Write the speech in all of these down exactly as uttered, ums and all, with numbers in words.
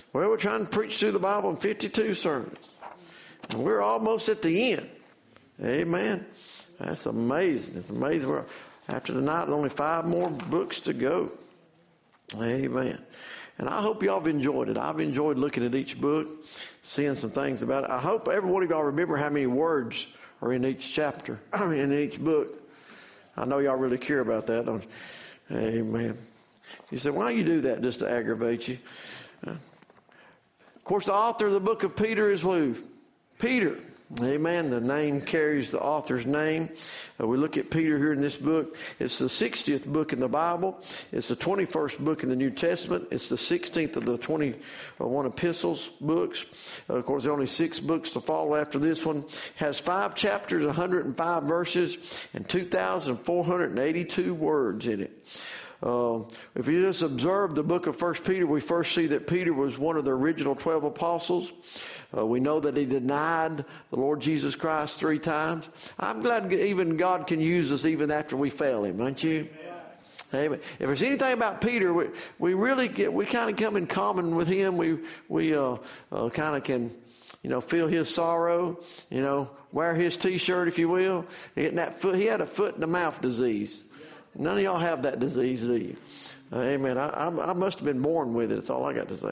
Well, we're trying to preach through the Bible in fifty-two sermons. And we're almost at the end. Amen. That's amazing. It's amazing. We're, after tonight, there's only five more books to go. Amen. And I hope y'all have enjoyed it. I've enjoyed looking at each book, seeing some things about it. I hope every one of y'all remember how many words are in each chapter, I mean, in each book. I know y'all really care about that, don't you? Amen. You say, why do you do that? Just to aggravate you. Uh, of course, the author of the book of Peter is who? Peter. Amen. The name carries the author's name. Uh, we look at Peter here in this book. It's the sixtieth book in the Bible. It's the twenty-first book in the New Testament. It's the sixteenth of the twenty-one epistles books. Uh, of course, there are only six books to follow after this one. It has five chapters, one hundred five verses, and two thousand four hundred eighty-two words in it. Uh, if you just observe the book of First Peter, we first see that Peter was one of the original twelve apostles. Uh, we know that he denied the Lord Jesus Christ three times. I'm glad even God can use us even after we fail him, aren't you? Amen. If there's anything about Peter, we, we really get, we kind of come in common with him. We, we uh, uh, kind of can, you know, feel his sorrow, you know, wear his T-shirt, if you will. Getting that foot, he had a foot and a mouth disease. None of y'all have that disease, do you? Uh, amen. I, I, I must have been born with it. That's all I got to say.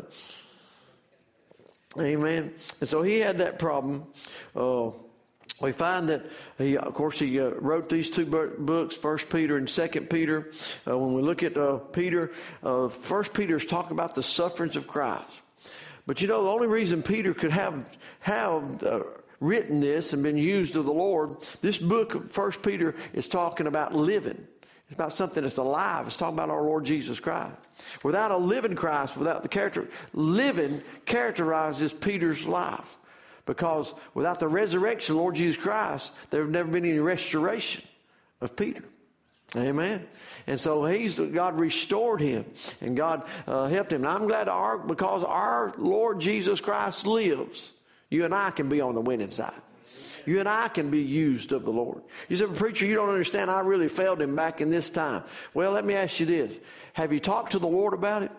Amen. And so he had that problem. Uh, we find that he, of course, he uh, wrote these two books, First Peter and Second Peter. Uh, when we look at uh, Peter, uh, First Peter is talking about the sufferings of Christ. But you know, the only reason Peter could have have uh, written this and been used of the Lord, this book, First Peter, is talking about living. It's about something that's alive. It's talking about our Lord Jesus Christ. Without a living Christ, without the character, living characterizes Peter's life. Because without the resurrection of Lord Jesus Christ, there have never been any restoration of Peter. Amen. And so he's God restored him, and God uh, helped him. And I'm glad our, because our Lord Jesus Christ lives, you and I can be on the winning side. You and I can be used of the Lord. You say, preacher, you don't understand. I really failed him back in this time. Well, let me ask you this. Have you talked to the Lord about it?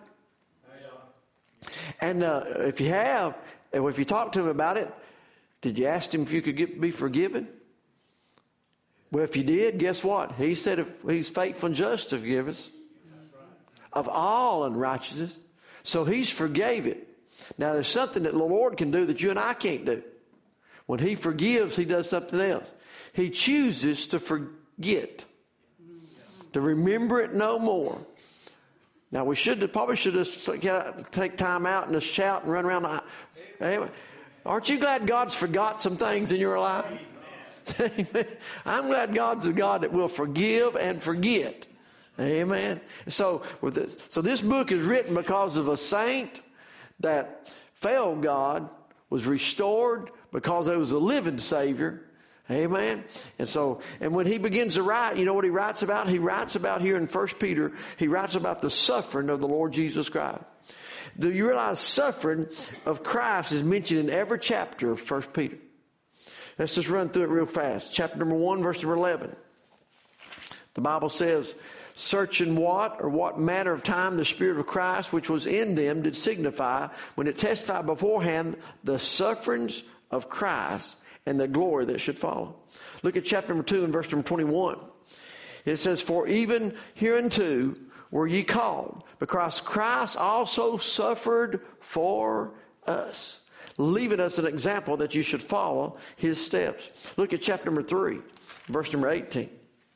And uh, if you have, if you talked to him about it, did you ask him if you could get, be forgiven? Well, if you did, guess what? He said if he's faithful and just to forgive us of all unrighteousness. So he's forgave it. Now, there's something that the Lord can do that you and I can't do. When he forgives, he does something else. He chooses to forget, to remember it no more. Now, we should probably should just take time out and just shout and run around. Anyway, aren't you glad God's forgot some things in your life? Amen. I'm glad God's a God that will forgive and forget. Amen. So, with this, so this book is written because of a saint that failed God, was restored because there was a living Savior. Amen. And so, and when he begins to write, you know what he writes about? He writes about here in First Peter, he writes about the suffering of the Lord Jesus Christ. Do you realize suffering of Christ is mentioned in every chapter of First Peter? Let's just run through it real fast. Chapter number one, verse number eleven. The Bible says, searching what or what manner of time the Spirit of Christ which was in them did signify, when it testified beforehand the sufferings of Christ and the glory that should follow. Look at chapter number two and verse number twenty-one. It says, for even hereunto were ye called, because Christ also suffered for us, leaving us an example that you should follow his steps. Look at chapter number three, verse number eighteen.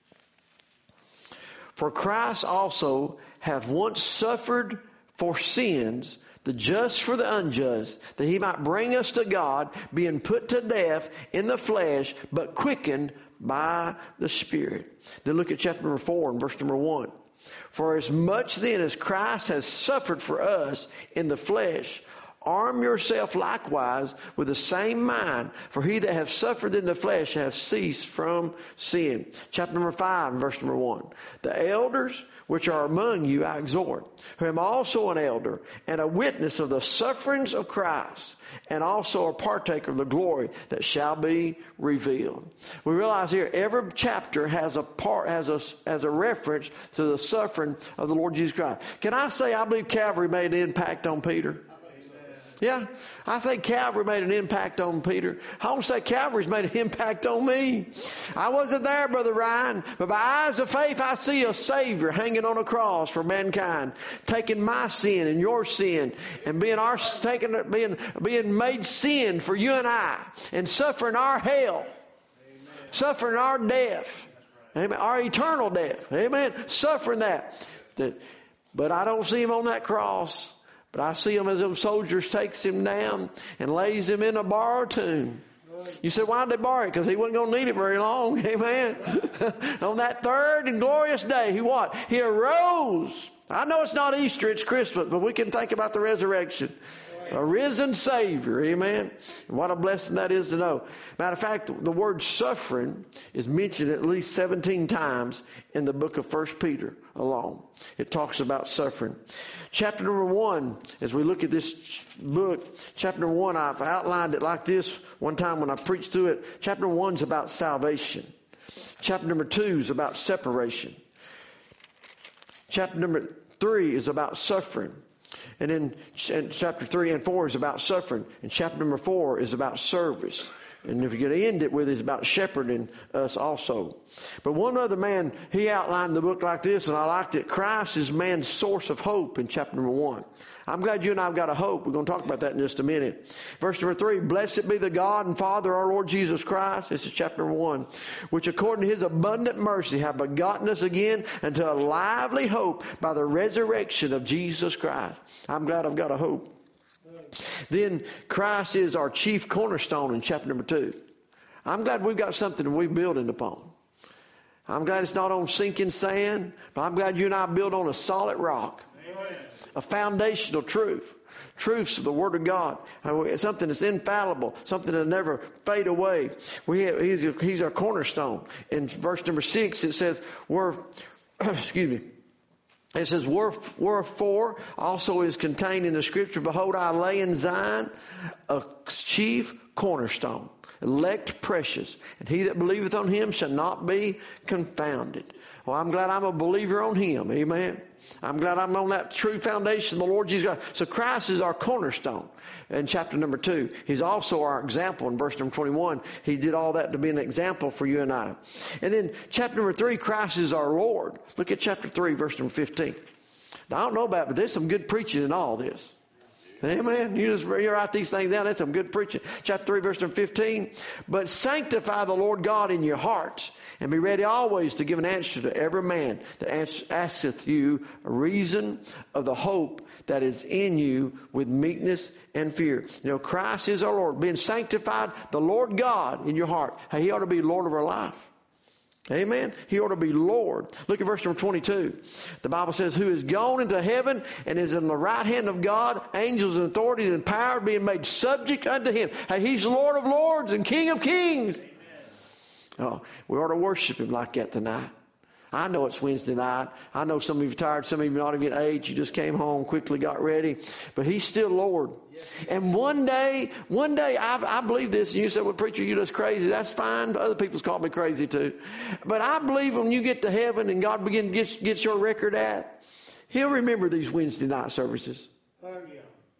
For Christ also hath once suffered for sins, the just for the unjust, that he might bring us to God, being put to death in the flesh, but quickened by the Spirit. Then look at chapter number four and verse number one. For as much then as Christ has suffered for us in the flesh, arm yourself likewise with the same mind, for he that hath suffered in the flesh hath ceased from sin. Chapter number five, verse number one. The elders which are among you I exhort, who am also an elder and a witness of the sufferings of Christ, and also a partaker of the glory that shall be revealed. We realize here every chapter has a part has a has a reference to the suffering of the Lord Jesus Christ. Can I say I believe Calvary made an impact on Peter? Yeah, I think Calvary made an impact on Peter. I want to say Calvary's made an impact on me. I wasn't there, Brother Ryan, but by eyes of faith I see a Savior hanging on a cross for mankind, taking my sin and your sin, and being our taking being being made sin for you and I, and suffering our hell, Amen. Suffering our death, Amen. Our eternal death, Amen. Suffering that. That, but I don't see him on that cross. But I see him as them soldiers takes him down and lays him in a borrowed tomb. You said, why did they borrow it? Because he wasn't going to need it very long. Amen. On that third and glorious day, he what? He arose. I know it's not Easter, it's Christmas, but we can think about the resurrection. A risen Savior. Amen. And what a blessing that is to know. Matter of fact, the word suffering is mentioned at least seventeen times in the book of First Peter alone. It talks about suffering. Chapter number one, as we look at this book, chapter number one, I've outlined it like this one time when I preached through it. Chapter one is about salvation. Chapter number two is about separation. Chapter number three is about suffering. And then chapter three and four is about suffering. And chapter number four is about service. And if you're going to end it with it, it's about shepherding us also. But one other man, he outlined the book like this, and I liked it. Christ is man's source of hope in chapter number one. I'm glad you and I have got a hope. We're going to talk about that in just a minute. Verse number three, blessed be the God and Father, our Lord Jesus Christ. This is chapter number one. Which according to his abundant mercy have begotten us again unto a lively hope by the resurrection of Jesus Christ. I'm glad I've got a hope. Then Christ is our chief cornerstone in chapter number two. I'm glad we've got something that we're building upon. I'm glad it's not on sinking sand, but I'm glad you and I build on a solid rock. Amen. A foundational truth. Truths of the Word of God. Something that's infallible. Something that'll never fade away. We have, he's, he's our cornerstone. In verse number six it says, we're, excuse me. It says, wherefore also is contained in the scripture, behold, I lay in Zion a chief cornerstone, elect precious, and he that believeth on him shall not be confounded. Well, I'm glad I'm a believer on him. Amen. I'm glad I'm on that true foundation, the Lord Jesus Christ. So Christ is our cornerstone. In chapter number two, he's also our example. In verse number twenty-one, he did all that to be an example for you and I. And then chapter number three, Christ is our Lord. Look at chapter three, verse number fifteen. Now, I don't know about it, but there's some good preaching in all this. Amen. You just you write these things down. That's some good preaching. Chapter three, verse number fifteen. But sanctify the Lord God in your hearts, and be ready always to give an answer to every man that asketh you a reason of the hope that is in you with meekness and fear. You know, Christ is our Lord. Being sanctified, the Lord God in your heart. Hey, he ought to be Lord of our life. Amen. He ought to be Lord. Look at verse number twenty-two. The Bible says, who is gone into heaven and is in the right hand of God, angels and authorities and power being made subject unto him. Hey, he's Lord of lords and King of kings. Amen. Oh, we ought to worship him like that tonight. I know it's Wednesday night. I know some of you are tired. Some of you not even at age. You just came home, quickly got ready. But he's still Lord. Yes. And one day, one day, I, I believe this. And you said, well, preacher, you just crazy. That's fine. Other people's call me crazy too. But I believe when you get to heaven and God begin to get, get your record at, he'll remember these Wednesday night services. Oh, yeah.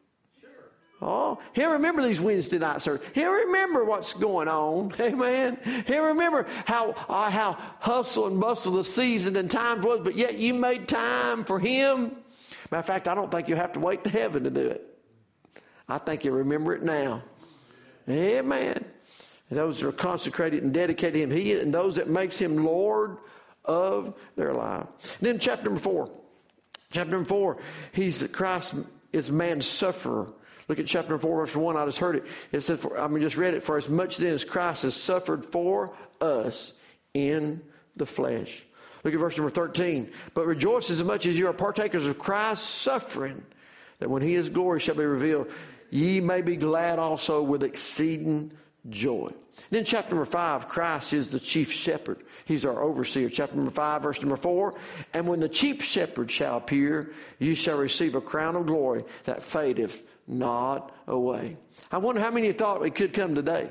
Oh, he'll remember these Wednesday night services. He'll remember what's going on. Amen. He'll remember how uh, how hustle and bustle the season and times was, but yet you made time for him. Matter of fact, I don't think you have to wait to heaven to do it. I think you remember it now. Amen. Those that are consecrated and dedicated to him, he and those that makes him Lord of their life. And then chapter number four. Chapter number four, he's Christ is man's sufferer. Look at chapter four, verse one. I just heard it. It said, for, I mean, just read it. For as much then as Christ has suffered for us in the flesh. Look at verse number thirteen. But rejoice as much as you are partakers of Christ's suffering, that when he is glory shall be revealed, ye may be glad also with exceeding joy. Then chapter number five, Christ is the chief shepherd. He's our overseer. Chapter number five, verse number four. And when the chief shepherd shall appear, you shall receive a crown of glory that fadeth not away. I wonder how many thought it could come today.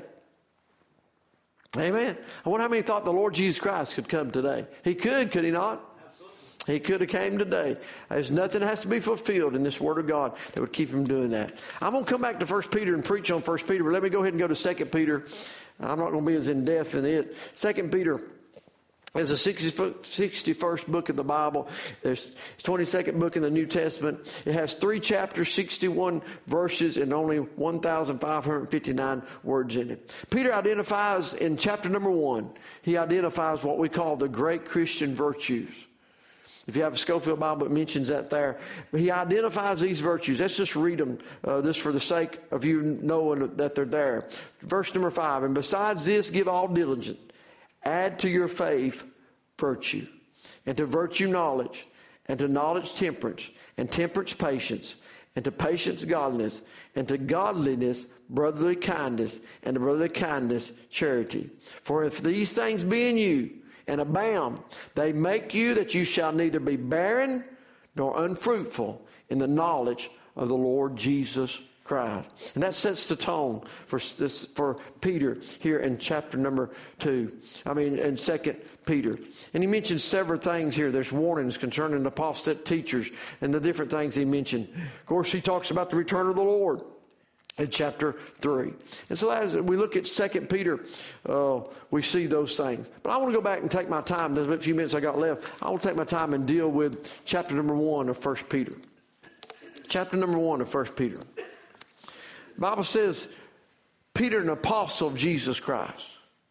Amen. I wonder how many thought the Lord Jesus Christ could come today. He could, could he not? Absolutely. He could have came today. There's nothing that has to be fulfilled in this Word of God that would keep him doing that. I'm going to come back to First Peter and preach on First Peter, but let me go ahead and go to Second Peter. I'm not going to be as in-depth in it. Second Peter is the sixty-first book of the Bible. There's twenty-second book in the New Testament. It has three chapters, sixty-one verses, and only one thousand five hundred fifty-nine words in it. Peter identifies in chapter number one, he identifies what we call the great Christian virtues. If you have a Schofield Bible, it mentions that there. But he identifies these virtues. Let's just read them, uh, just for the sake of you knowing that they're there. Verse number five, and besides this, give all diligence. Add to your faith virtue, and to virtue knowledge, and to knowledge temperance, and temperance patience, and to patience godliness, and to godliness brotherly kindness, and to brotherly kindness charity. For if these things be in you, and abound, they make you that you shall neither be barren nor unfruitful in the knowledge of the Lord Jesus Christ. And that sets the tone for this, for Peter here in chapter number two. I mean, in Second Peter. And he mentions several things here. There's warnings concerning apostate teachers and the different things he mentioned. Of course, he talks about the return of the Lord in chapter three. And so as we look at Second Peter, uh, we see those things. But I want to go back and take my time. There's a few minutes I got left. I want to take my time and deal with chapter number one of First Peter. Chapter number one of First Peter. The Bible says, Peter, an apostle of Jesus Christ.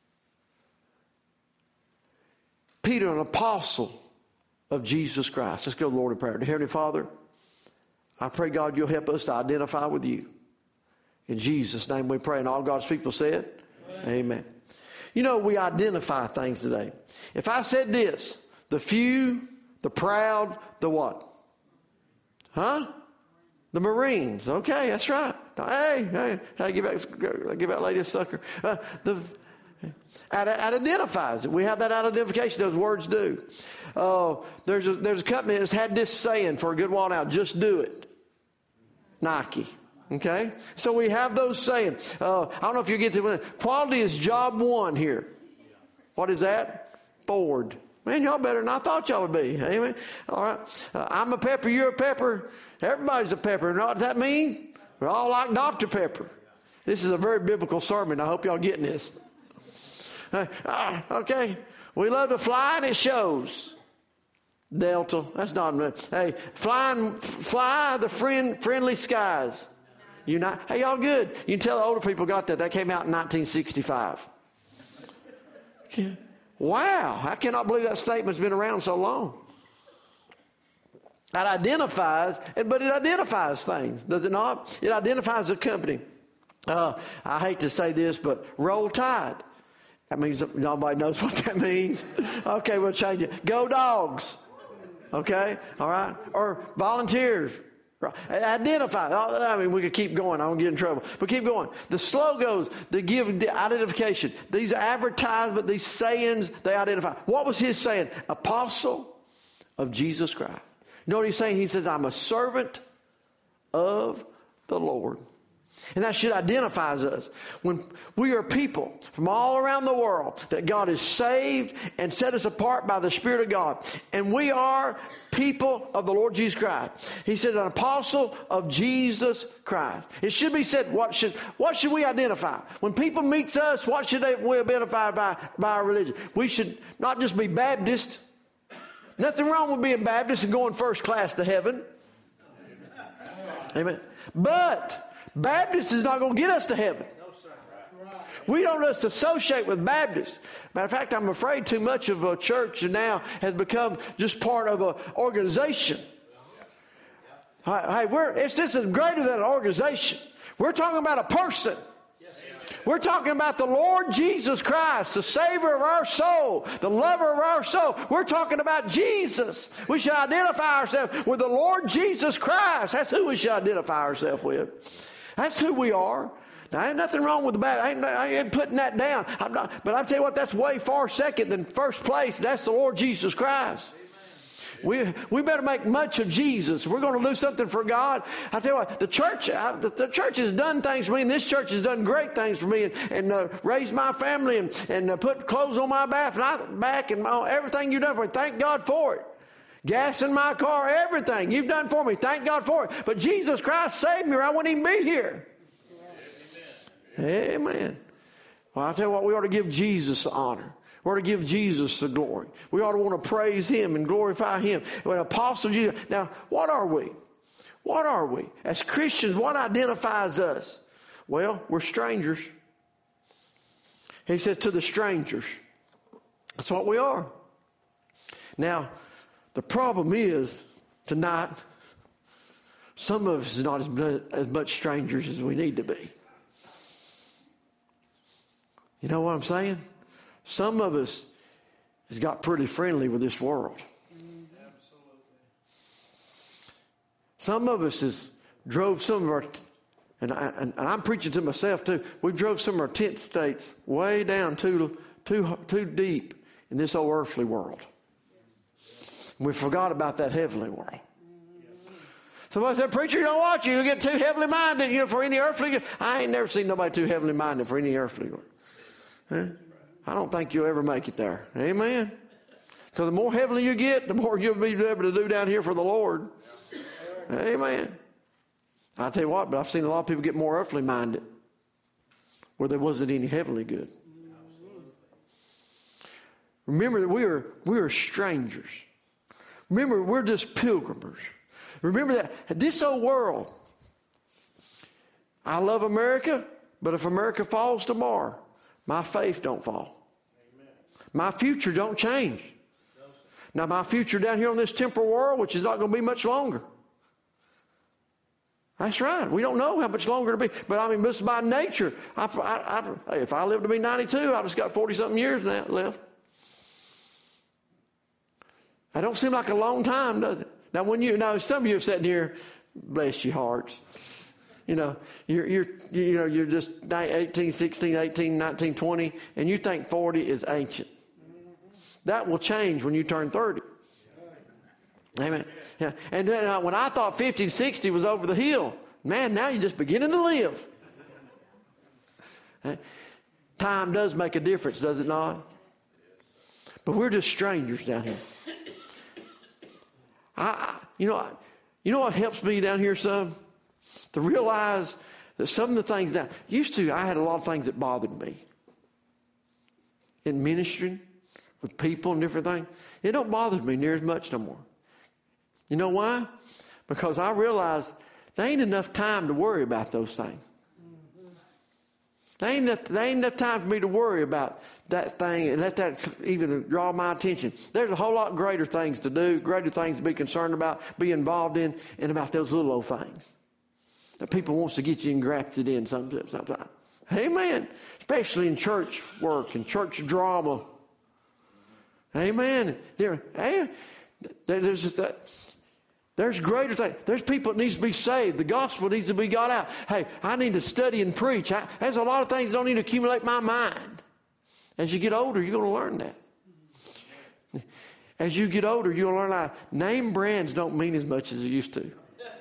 Peter, an apostle of Jesus Christ. Let's go to the Lord in prayer. Dear Heavenly Father, I pray, God, you'll help us to identify with you. In Jesus' name we pray. And all God's people said, Amen. Amen. You know, we identify things today. If I said this, the few, the proud, the what? Huh? The Marines. Okay, that's right. Hey, hey, hey, give that, give that lady a sucker. Uh, the, that, that identifies it. We have that identification. Those words do. Uh, there's, a, there's a company that's had this saying for a good while now, just do it. Nike. Okay? So we have those sayings. Uh, I don't know if you get to it. Quality is job one here. What is that? Ford. Man, y'all better than I thought y'all would be. Amen. All right. Uh, I'm a pepper, you're a pepper. Everybody's a pepper. You know what does that mean? We're all like Doctor Pepper. This is a very biblical sermon. I hope y'all getting this. Uh, uh, okay. We love to fly and it shows. Delta. That's not enough. Hey, flying, fly the friend, friendly skies. You not, hey, y'all good. You can tell the older people got that. That came out in nineteen sixty-five. Okay. Wow. I cannot believe that statement's been around so long. That identifies, but it identifies things, does it not? It identifies a company. Uh, I hate to say this, but Roll Tide. That means nobody knows what that means. Okay, we'll change it. Go Dogs. Okay, all right. Or volunteers. Identify. I mean, we could keep going. I won't get in trouble. But keep going. The slogans, they give the identification. These advertisements, these sayings, they identify. What was his saying? Apostle of Jesus Christ. You know what he's saying? He says, I'm a servant of the Lord. And that should identify us. When we are people from all around the world that God has saved and set us apart by the Spirit of God. And we are people of the Lord Jesus Christ. He said an apostle of Jesus Christ. It should be said, what should what should we identify? When people meet us, what should they we identify by, by our religion? We should not just be Baptist. Nothing wrong with being Baptist and going first class to heaven. Amen. But Baptist is not going to get us to heaven. We don't just associate with Baptists. Matter of fact, I'm afraid too much of a church now has become just part of an organization. Hey, we're, it's, this is greater than an organization. We're talking about a person. We're talking about the Lord Jesus Christ, the Savior of our soul, the lover of our soul. We're talking about Jesus. We should identify ourselves with the Lord Jesus Christ. That's who we should identify ourselves with. That's who we are. Now, ain't nothing wrong with the Baptist. I ain't, I ain't putting that down. I'm not, but I tell you what, that's way far second than first place. That's the Lord Jesus Christ. We we better make much of Jesus. We're going to do something for God. I tell you what, the church I, the, the church has done things for me, and this church has done great things for me, and, and uh, raised my family, and, and uh, put clothes on my back, and I, back, and my, everything you've done for me. Thank God for it. Gas in my car, everything you've done for me. Thank God for it. But Jesus Christ saved me or I wouldn't even be here. Amen. Amen. Well, I'll tell you what, we ought to give Jesus the honor. We ought to give Jesus the glory. We ought to want to praise him and glorify him. When Apostle Jesus. Now, what are we? What are we? As Christians, what identifies us? Well, we're strangers. He says to the strangers. That's what we are. Now, the problem is, tonight, some of us are not as, as much strangers as we need to be. You know what I'm saying? Some of us has got pretty friendly with this world. Absolutely. Some of us has drove some of our, and, I, and, and I'm preaching to myself too, we've drove some of our tent states way down too, too, too deep in this old earthly world. And we forgot about that heavenly world. Somebody said, preacher, you don't watch you. You get too heavenly minded, you know, for any earthly. I ain't never seen nobody too heavenly minded for any earthly world. Huh? I don't think you'll ever make it there. Amen. Because the more heavenly you get, the more you'll be able to do down here for the Lord. Amen. I'll tell you what, but I've seen a lot of people get more earthly minded where there wasn't any heavenly good. Remember that we are, we are strangers. Remember, we're just pilgrims. Remember that this old world, I love America, but if America falls tomorrow, my faith don't fall. Amen. My future don't change. No, now, my future down here on this temporal world, which is not going to be much longer. That's right. We don't know how much longer it'll be. But I mean, this is by nature. I, I, I, if I live to be ninety-two, I've just got forty-something years now left. That don't seem like a long time, does it? Now, when you, now some of you are sitting here, bless your hearts. You know, you're, you're, you know, you're just eighteen, sixteen, eighteen, nineteen, twenty, and you think forty is ancient. That will change when you turn thirty. Amen. Yeah. And then uh, when I thought fifty and sixty was over the hill, man, now you're just beginning to live. Uh, time does make a difference, does it not? But we're just strangers down here. I, I you know, I, you know what helps me down here some? To realize that some of the things now, used to, I had a lot of things that bothered me. In ministering with people and different things, it don't bother me near as much no more. You know why? Because I realized there ain't enough time to worry about those things. There ain't enough, there ain't enough time for me to worry about that thing and let that even draw my attention. There's a whole lot greater things to do, greater things to be concerned about, be involved in, and about those little old things that people wants to get you engrafted in sometimes. Amen. Especially in church work and church drama. Amen. There, hey, there's just that. There's greater things. There's people that needs to be saved. The gospel needs to be got out. Hey, I need to study and preach. I, there's a lot of things that don't need to accumulate my mind. As you get older, you're going to learn that. As you get older, you'll learn that name brands don't mean as much as they used to.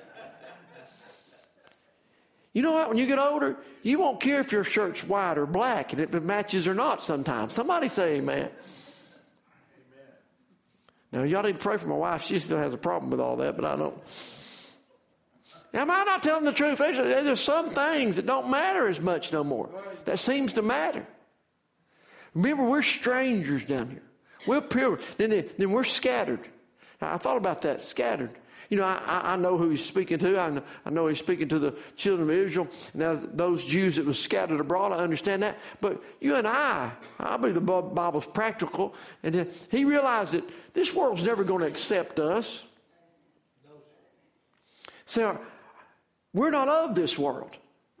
You know what? When you get older, you won't care if your shirt's white or black and if it matches or not sometimes. Somebody say amen. Amen. Now, y'all need to pray for my wife. She still has a problem with all that, but I don't. Now, am I not telling the truth? There's some things that don't matter as much no more. That seems to matter. Remember, we're strangers down here. We're pure. Then, then we're scattered. I thought about that, scattered. You know, I, I know who he's speaking to. I know, I know he's speaking to the children of Israel. Now, those Jews that was scattered abroad, I understand that. But you and I, I believe the Bible's practical. And he realized that this world's never going to accept us. So, we're not of this world.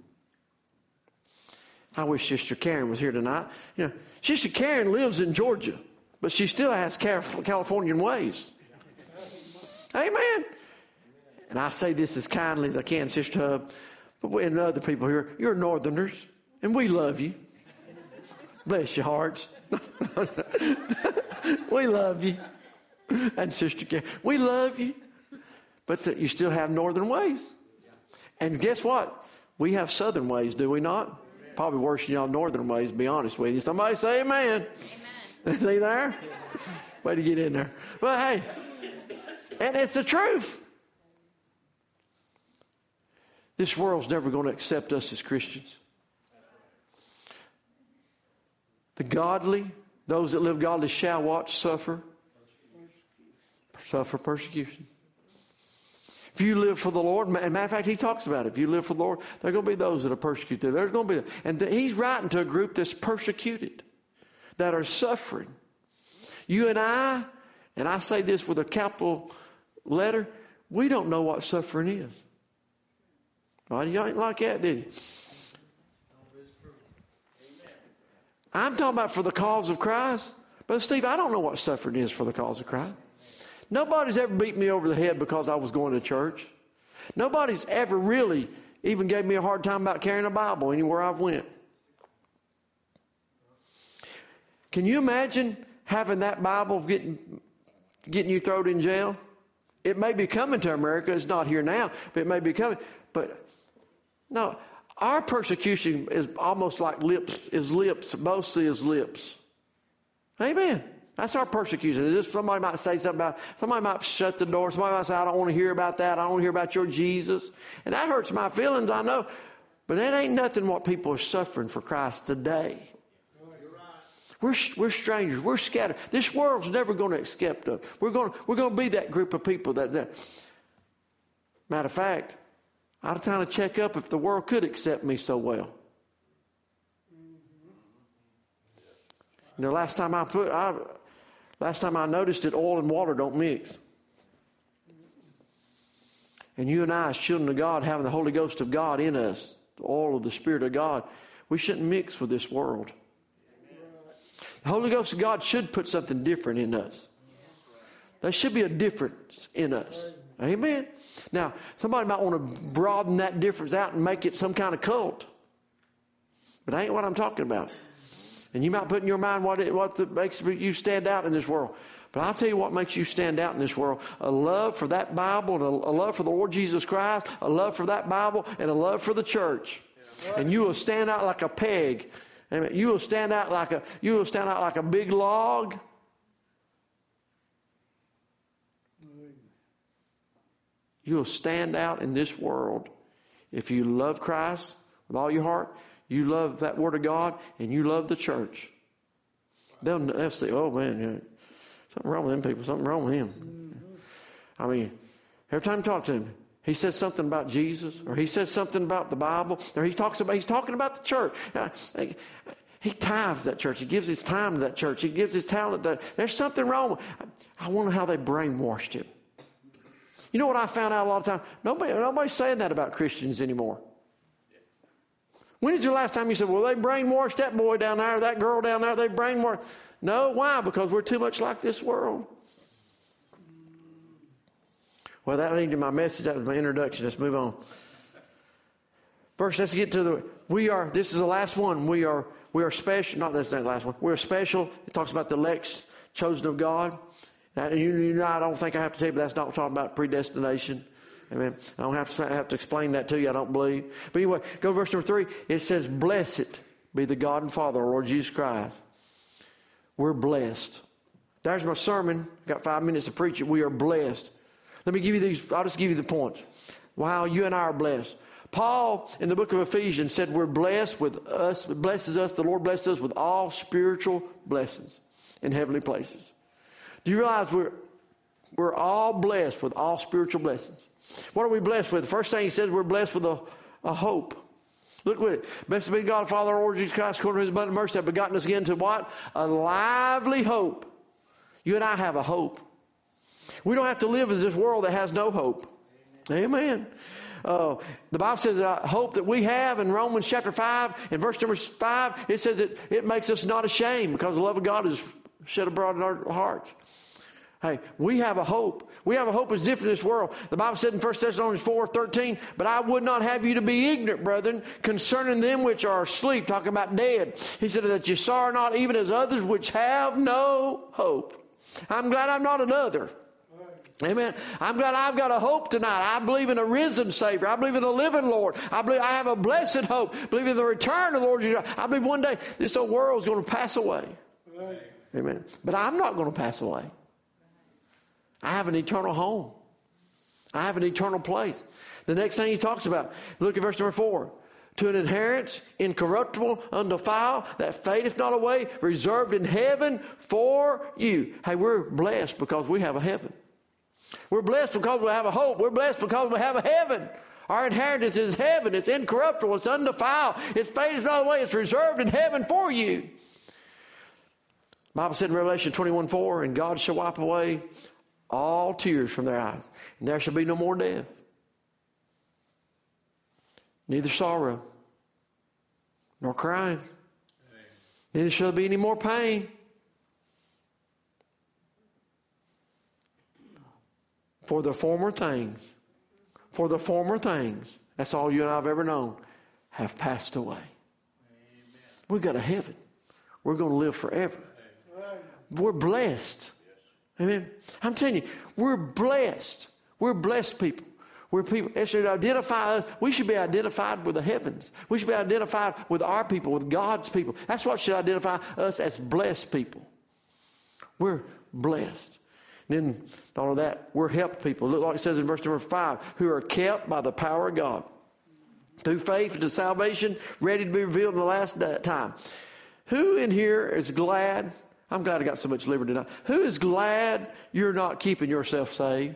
I wish Sister Karen was here tonight. You know, Sister Karen lives in Georgia, but she still has Californian ways. Amen. And I say this as kindly as I can, Sister Hub, but we and other people here, you're Northerners, and we love you. Bless your hearts. We love you. And Sister Karen, we love you. But you still have Northern ways. And guess what? We have Southern ways, do we not? Probably worse than y'all Northern ways, to be honest with you. Somebody say amen. Amen. See there? Way to get in there. But hey, And it's the truth. This world's never going to accept us as Christians. The godly, those that live godly shall watch suffer. Suffer persecution. If you live for the Lord, and matter of fact, he talks about it. If you live for the Lord, there are going to be those that are persecuted. There's going to be, and the, he's writing to a group that's persecuted, that are suffering. You and I, and I say this with a capital letter, we don't know what suffering is. Well, you ain't like that, did you? I'm talking about for the cause of Christ. Brother Steve, I don't know what suffering is for the cause of Christ. Nobody's ever beat me over the head because I was going to church. Nobody's ever really even gave me a hard time about carrying a Bible anywhere I've went. Can you imagine having that Bible getting, getting you thrown in jail? It may be coming to America. It's not here now, but it may be coming. But no, our persecution is almost like lips, is lips, mostly is lips. Amen. That's our persecution. Just somebody might say something about, somebody might shut the door. Somebody might say, I don't want to hear about that. I don't want to hear about your Jesus. And that hurts my feelings, I know. But that ain't nothing what people are suffering for Christ today. We're, we're strangers. We're scattered. This world's never going to accept us. We're going to, we're going to be that group of people that, that. Matter of fact, I was trying to check up if the world could accept me so well. You know, last time I put, I, last time I noticed that oil and water don't mix. And you and I, as children of God, having the Holy Ghost of God in us, the oil of the Spirit of God, we shouldn't mix with this world. The Holy Ghost of God should put something different in us. There should be a difference in us. Amen. Now, somebody might want to broaden that difference out and make it some kind of cult. But that ain't what I'm talking about. And you might put in your mind what it, what the, makes you stand out in this world. But I'll tell you what makes you stand out in this world. A love for that Bible, and a, a love for the Lord Jesus Christ, a love for that Bible, and a love for the church. And you will stand out like a peg. Amen. You will stand out like a you will stand out like a big log. You will stand out in this world if you love Christ with all your heart, you love that Word of God, and you love the church. They'll, they'll say, oh man, yeah, something wrong with them people, something wrong with him. Mm-hmm. I mean, every time you talk to him, he says something about Jesus, or he says something about the Bible, or he talks about he's talking about the church. He tithes that church. He gives his time to that church. He gives his talent to that. There's something wrong. I wonder how they brainwashed him. You know what I found out a lot of times? Nobody, nobody's saying that about Christians anymore. When is the last time you said, well, they brainwashed that boy down there, or that girl down there, they brainwashed? No, why? Because we're too much like this world. Well, that leads to my message. That was my introduction. Let's move on. First, let's get to the, we are, this is the last one. We are, we are special. Not that's not the last one. We're special. It talks about the elect, chosen of God. Now, you, you know, I don't think I have to tell you, but that's not talking about predestination. Amen. I don't have to, I have to explain that to you. I don't believe. But anyway, go to verse number three. It says, blessed be the God and Father, our Lord Jesus Christ. We're blessed. There's my sermon. Got five minutes to preach it. We are blessed. Let me give you these. I'll just give you the points. Wow, you and I are blessed. Paul, in the book of Ephesians, said we're blessed with us, blesses us, the Lord blesses us with all spiritual blessings in heavenly places. Do you realize we're, we're all blessed with all spiritual blessings? What are we blessed with? The first thing he says, we're blessed with a, a hope. Look with it. Blessed be God, Father, our Lord Jesus Christ, according to his abundant mercy, have begotten us again to what? A lively hope. You and I have a hope. We don't have to live in this world that has no hope. Amen. Amen. Uh, the Bible says uh, hope that we have in Romans chapter five, in verse number five, it says that it makes us not ashamed because the love of God is shed abroad in our hearts. Hey, we have a hope. We have a hope that's different in this world. The Bible said in First Thessalonians four thirteen, but I would not have you to be ignorant, brethren, concerning them which are asleep, talking about dead. He said that you sorrow not even as others which have no hope. I'm glad I'm not another. Amen. I'm glad I've got a hope tonight. I believe in a risen Savior. I believe in a living Lord. I believe I have a blessed hope. I believe in the return of the Lord Jesus. I believe one day this old world is going to pass away. Right. Amen. But I'm not going to pass away. I have an eternal home. I have an eternal place. The next thing he talks about, look at verse number four. To an inheritance incorruptible, undefiled, that fadeth not away, reserved in heaven for you. Hey, we're blessed because we have a heaven. We're blessed because we have a hope. We're blessed because we have a heaven. Our inheritance is heaven. It's incorruptible. It's undefiled. It's fadeth not away. It's reserved in heaven for you. The Bible said in Revelation twenty-one four, and God shall wipe away all tears from their eyes, and there shall be no more death, neither sorrow, nor crying, Amen. Neither shall there be any more pain. For the former things, for the former things, that's all you and I have ever known, have passed away. Amen. We've got a heaven. We're going to live forever. Amen. We're blessed. Yes. Amen. I'm telling you, we're blessed. We're blessed people. We're people. It should identify us. We should be identified with the heavens. We should be identified with our people, with God's people. That's what should identify us as blessed people. We're blessed. And then, not only that, we're helped people. Look like it says in verse number five, who are kept by the power of God through faith into salvation, ready to be revealed in the last time. Who in here is glad? I'm glad I got so much liberty tonight. Who is glad you're not keeping yourself saved?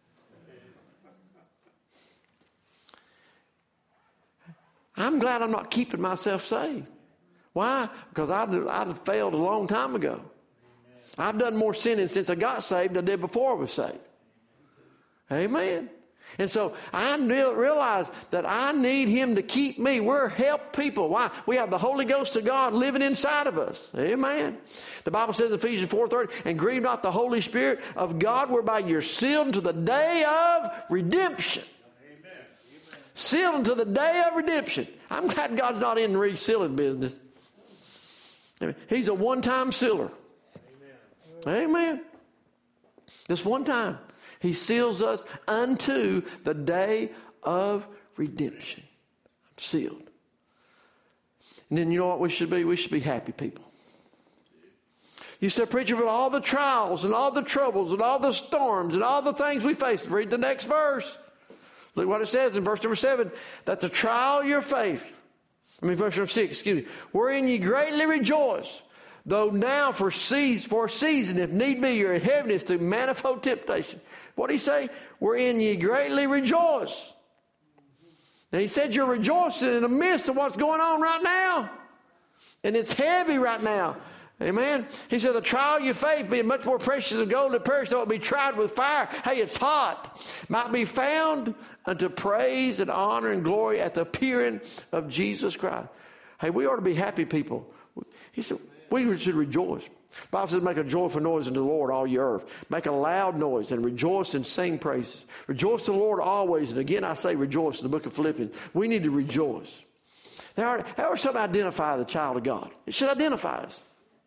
I'm glad I'm not keeping myself saved. Why? Because I'd, I'd have failed a long time ago. I've done more sinning since I got saved than I did before I was saved. Amen. And so I realize that I need him to keep me. We're help people. Why? We have the Holy Ghost of God living inside of us. Amen. The Bible says in Ephesians four thirty, and grieve not the Holy Spirit of God, whereby you're sealed unto the day of redemption. Amen. Sealed unto the day of redemption. I'm glad God's not in the resealing business. Amen. He's a one-time sealer. Amen. This one time, he seals us unto the day of redemption. I'm sealed. And then you know what we should be? We should be happy people. You said, preacher, with all the trials and all the troubles and all the storms and all the things we face. Read the next verse. Look what it says in verse number seven. That the trial of your faith, I mean verse number six, excuse me, wherein ye greatly rejoice. Though now for season, for a season, if need be, you're in heaviness through manifold temptation. What did he say? Wherein ye greatly rejoice. Now he said you're rejoicing in the midst of what's going on right now. And it's heavy right now. Amen. He said the trial of your faith, being much more precious than gold that perish, though it be tried with fire. Hey, it's hot. Might be found unto praise and honor and glory at the appearing of Jesus Christ. Hey, we ought to be happy people. He said, we should rejoice. The Bible says, make a joyful noise unto the Lord, all ye earth. Make a loud noise and rejoice and sing praises. Rejoice in the Lord always. And again, I say rejoice in the book of Philippians. We need to rejoice. There are, there are some identify the child of God. It should identify us.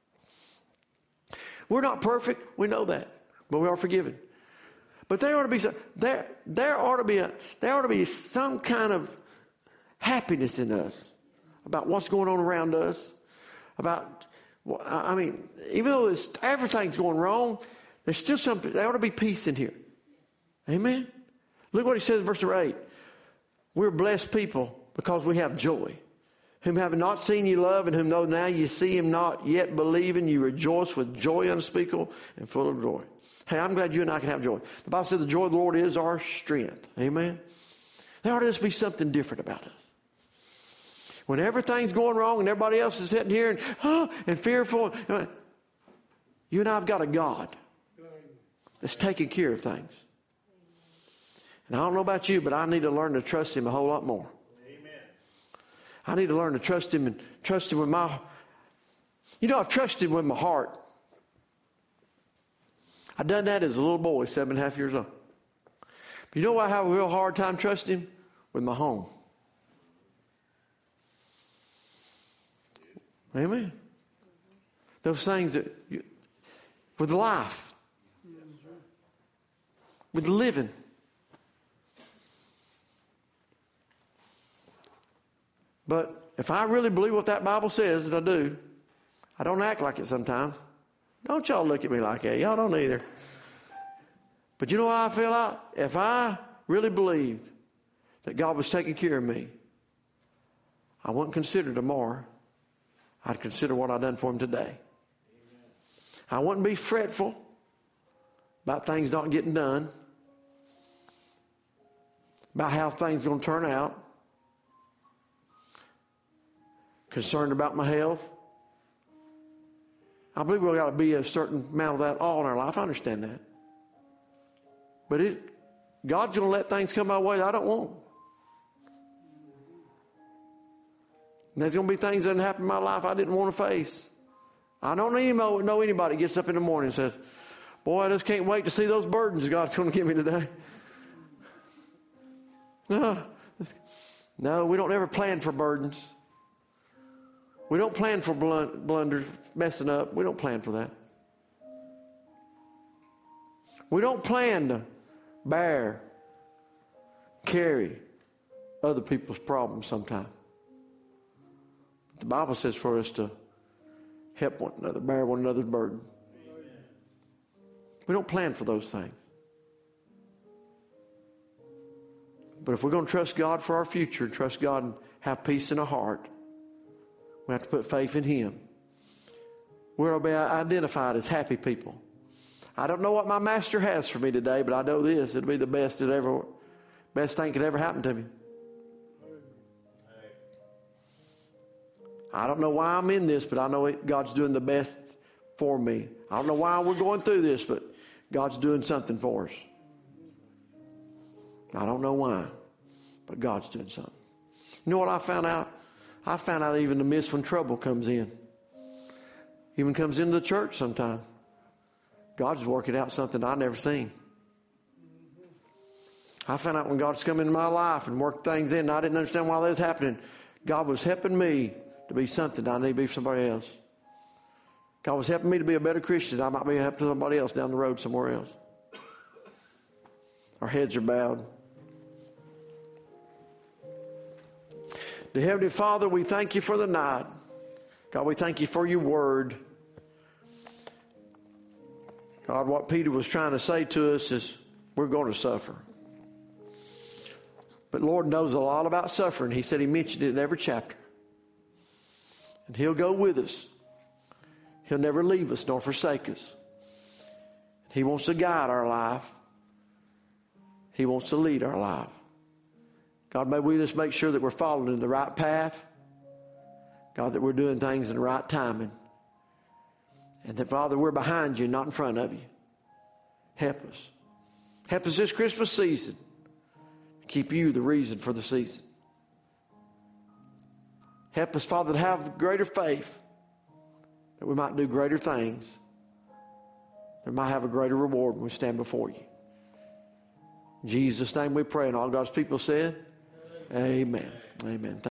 We're not perfect. We know that. But we are forgiven. But there ought to be some, there, there ought to be a, there ought to be some kind of happiness in us about what's going on around us. About I mean, even though this, everything's going wrong, there's still something. There ought to be peace in here. Amen. Look what he says in verse number eight. We're blessed people because we have joy. Whom having not seen you love, and whom though now you see him not yet believing, you rejoice with joy unspeakable and full of joy. Hey, I'm glad you and I can have joy. The Bible says the joy of the Lord is our strength. Amen. There ought to just be something different about us. When everything's going wrong and everybody else is sitting here and, oh, and fearful, you and I have got a God that's taking care of things. And I don't know about you, but I need to learn to trust him a whole lot more. Amen. I need to learn to trust him and trust him with my, you know, I've trusted him with my heart. I done that as a little boy, seven and a half years old. But you know why I have a real hard time trusting him? With my home. Amen. Those things that, you, with life, with living. But if I really believe what that Bible says, and I do, I don't act like it sometimes. Don't y'all look at me like that. Y'all don't either. But you know what I feel like? If I really believed that God was taking care of me, I wouldn't consider tomorrow. I'd consider what I've done for him today. I wouldn't be fretful about things not getting done, about how things are going to turn out, concerned about my health. I believe we've got to be a certain amount of that all in our life. I understand that. But it, God's going to let things come my way that I don't want. And there's going to be things that happen in my life I didn't want to face. I don't know, know anybody gets up in the morning and says, boy, I just can't wait to see those burdens God's going to give me today. No, no, we don't ever plan for burdens. We don't plan for blunders, messing up. We don't plan for that. We don't plan to bear, carry other people's problems sometimes. The Bible says for us to help one another, bear one another's burden. We don't plan for those things. But if we're going to trust God for our future, and trust God and have peace in our heart, we have to put faith in Him. We're going to be identified as happy people. I don't know what my master has for me today, but I know this. It'll be the best that ever, best thing could ever happen to me. I don't know why I'm in this, but I know it, God's doing the best for me. I don't know why we're going through this, but God's doing something for us. I don't know why, but God's doing something. You know what I found out? I found out even in the midst when trouble comes in. Even comes into the church sometime. God's working out something I never seen. I found out when God's come into my life and worked things in, and I didn't understand why that was happening. God was helping me to be something I need to be for somebody else. God was helping me to be a better Christian. I might be helping somebody else down the road somewhere else. Our heads are bowed. Dear Heavenly Father, we thank you for the night. God, we thank you for your word. God, what Peter was trying to say to us is we're going to suffer. But Lord knows a lot about suffering. He said he mentioned it in every chapter. And he'll go with us. He'll never leave us nor forsake us. He wants to guide our life. He wants to lead our life. God, may we just make sure that we're following in the right path. God, that we're doing things in the right timing. And that, Father, we're behind you, not in front of you. Help us. Help us this Christmas season. Keep you the reason for the season. Help us, Father, to have greater faith, that we might do greater things, that we might have a greater reward when we stand before you. In Jesus' name we pray, and all God's people said, amen. Amen. Amen.